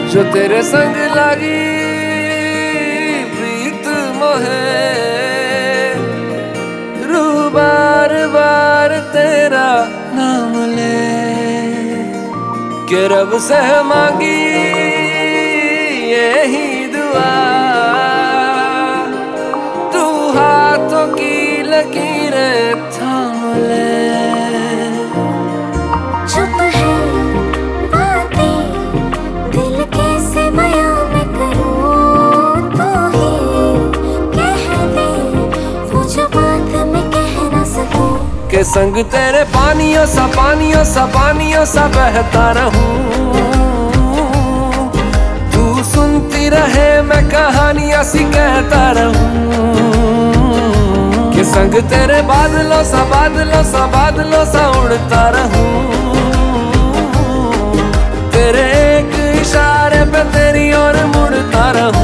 जो तेरे संग लगी प्रीत मोहे, रू बार बार तेरा नाम ले के रब से मांगी यही दुआ, तू हाथों की लकीरें थाम ले। चुप है बातें दिल कैसे बयां मैं करूं, तू ही कह दे वो जो बात मैं कह ना सकूं। के संग तेरे पानियों सा बहता रहूं, तू सुनती रहे मैं कहानियां सी कहता रहूं। के संग तेरे बादलों सा उड़ता रहूं, तेरे एक इशारे पे तेरी ओर मुड़ता रहूं।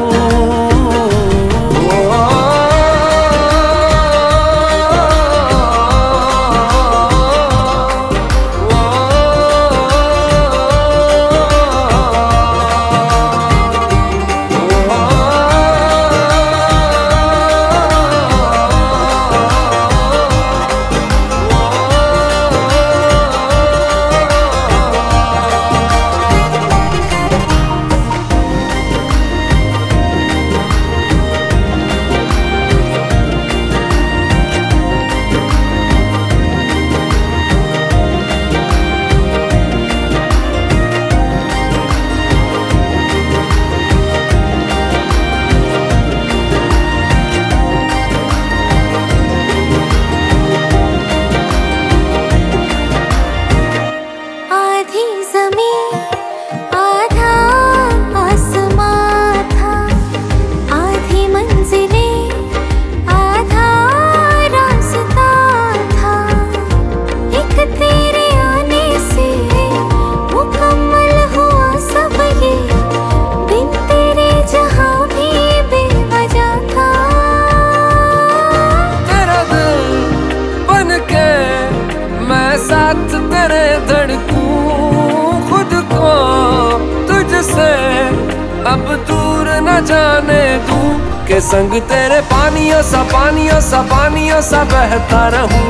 साथ तेरे धड़कूं खुद को तुझसे अब दूर न जाने दूं। के संग तेरे पानियों सा बहता रहूं,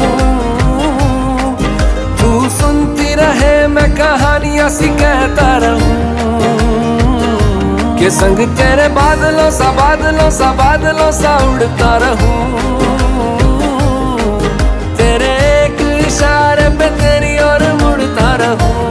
तू सुनती रहे मैं कहानियां सी कहता रहूं। के संग तेरे बादलों सा उड़ता रहूं, तेरे एक इशारे पे तेरी ओर मुड़ता रहूं।